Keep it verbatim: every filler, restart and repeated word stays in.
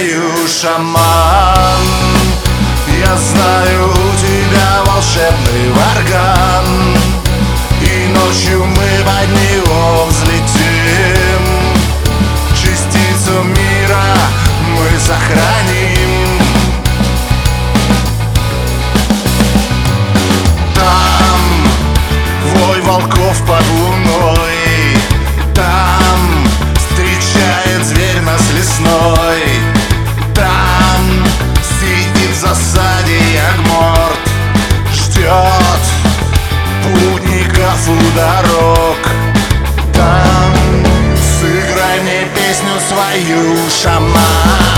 свою, шаман. Я знаю, у тебя волшебный орган, и ночью мы под него взлетим. Частицу мира мы сохраним. Там вой волков под луной, там встречает зверь нас лесной, там сидит в засаде ягморт, ждет путников у дорог. Там сыграй мне песню свою, шаман.